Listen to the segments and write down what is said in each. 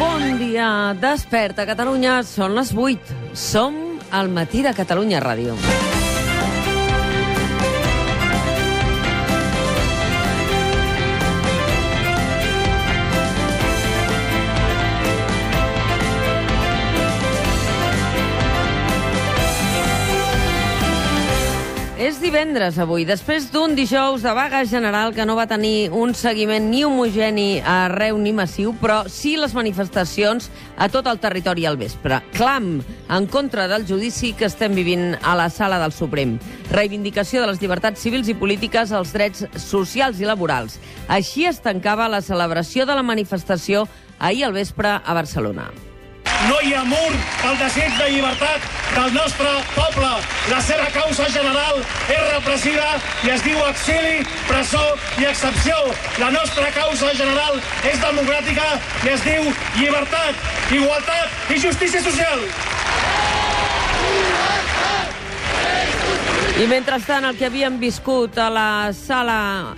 Bon dia, desperta Catalunya, són les 8. Som al Matí de Catalunya Ràdio. És divendres avui, després d'un dijous de vaga general que no va tenir un seguiment ni homogeni arreu ni massiu, però sí les manifestacions a tot el territori al vespre. Clam en contra del judici que estem vivint a la Sala del Suprem. Reivindicació de les llibertats civils i polítiques, els drets socials i laborals. Així es tancava la celebració de la manifestació ahir al vespre a Barcelona. No hi ha mur pel desig de llibertat del nostre poble. La seva causa general és repressiva i es diu exili, presó i excepció. La nostra causa general és democràtica i es diu llibertat, igualtat i justícia social. I mentrestant, el que havíem viscut a la Sala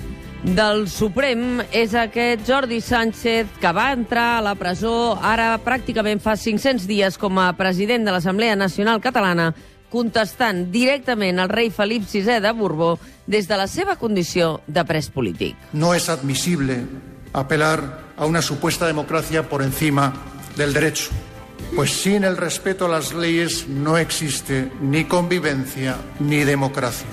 del Suprem és aquest Jordi Sánchez que va entrar a la presó ara pràcticament fa 500 dies com a president de l'Assemblea Nacional Catalana, contestant directament al rei Felip VI de Borbó des de la seva condició de pres polític. No es admisible apelar a una supuesta democracia por encima del derecho, pues sin el respeto a las leyes no existe ni convivencia ni democracia.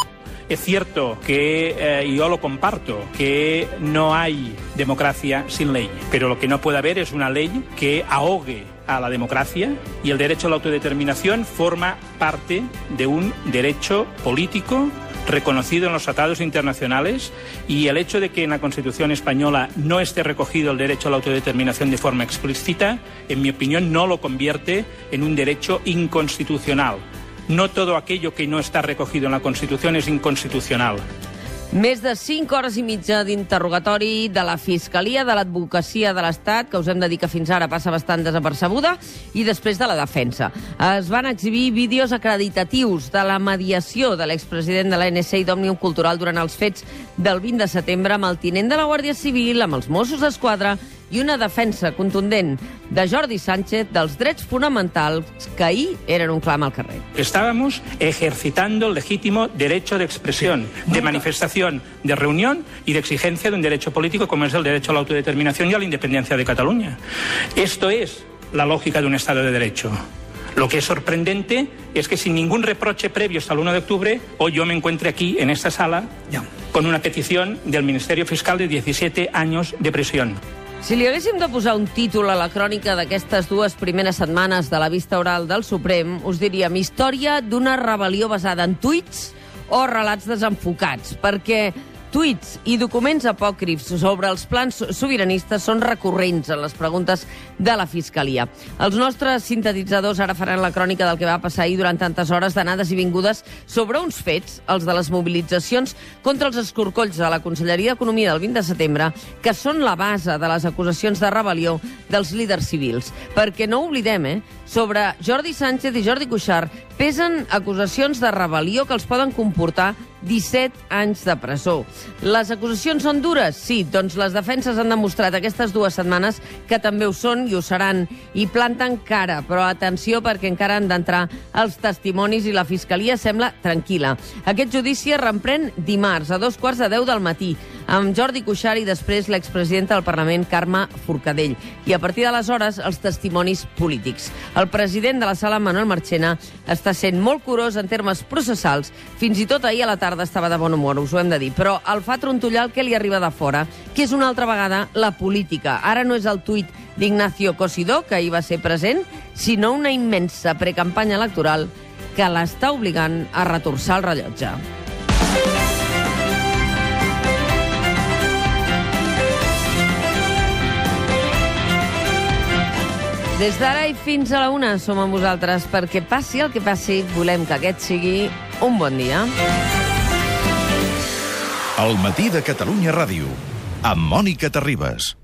Es cierto que, y yo lo comparto, que no hay democracia sin ley, pero lo que no puede haber es una ley que ahogue a la democracia, y el derecho a la autodeterminación forma parte de un derecho político reconocido en los tratados internacionales, y el hecho de que en la Constitución española no esté recogido el derecho a la autodeterminación de forma explícita, en mi opinión, no lo convierte en un derecho inconstitucional. No todo aquello que no està recogido en la Constitució és inconstitucional. Més de 5 hores i mitja d'interrogatori de la Fiscalia de l'Advocacia de l'Estat, que us hem de dir que fins ara passa bastant desapercebuda, i després de la defensa. Es van exhibir vídeos acreditatius de la mediació de l'expresident de l'ANC i d'Òmnium Cultural durant els fets del 20 de setembre amb el tinent de la Guàrdia Civil, amb els Mossos d'Esquadra, i una defensa contundent de Jordi Sánchez dels drets fonamentals que ahir eren un clam al carrer. Estábamos ejercitando el legítimo derecho de expresión, de manifestación, de reunión y de exigencia de un derecho político como es el derecho a la autodeterminación y a la independencia de Cataluña. Esto es la lógica de un Estado de Derecho. Lo que es sorprendente es que sin ningún reproche previo hasta el 1 de octubre, hoy yo me encuentre aquí, en esta sala, con una petición del Ministerio Fiscal de 17 años de prisión. Si li haguéssim de posar un títol a la crònica d'aquestes dues primeres setmanes de la vista oral del Suprem, us diríem història d'una rebel·lió basada en tuits o relats desenfocats, perquè tuits i documents apòcrifs sobre els plans sobiranistes són recurrents en les preguntes de la Fiscalia. Els nostres sintetitzadors ara faran la crònica del que va passar ahir durant tantes hores d'anades i vingudes sobre uns fets, els de les mobilitzacions contra els escorcolls de la Conselleria d'Economia del 20 de setembre, que són la base de les acusacions de rebel·lió dels líders civils. Perquè no oblidem, sobre Jordi Sánchez i Jordi Cuixart pesen acusacions de rebel·lió que els poden comportar 17 anys de presó. Les acusacions són dures? Sí, doncs les defenses han demostrat aquestes dues setmanes que també ho són i ho seran, i planten cara, però atenció perquè encara han d'entrar els testimonis i la Fiscalia sembla tranquil·la. Aquest judici es reprèn dimarts a 2:15 del matí amb Jordi Cuixart i després l'expresidenta del Parlament, Carme Forcadell. I a partir d'aleshores, els testimonis polítics. El president de la sala, Manuel Marchena, està sent molt curós en termes processals. Fins i tot ahir a la tarda estava de bon humor, us ho hem de dir. Però el fa trontollar el que li arriba de fora, que és una altra vegada la política. Ara no és el tuit d'Ignacio Cosidó, que hi va ser present, sinó una immensa precampanya electoral que l'està obligant a retorçar el rellotge. Des d'ara i fins a la 1 som amb vosaltres, perquè passi el que passi, volem que aquest sigui un bon dia. El Matí de Catalunya Ràdio, amb Mònica Terribas.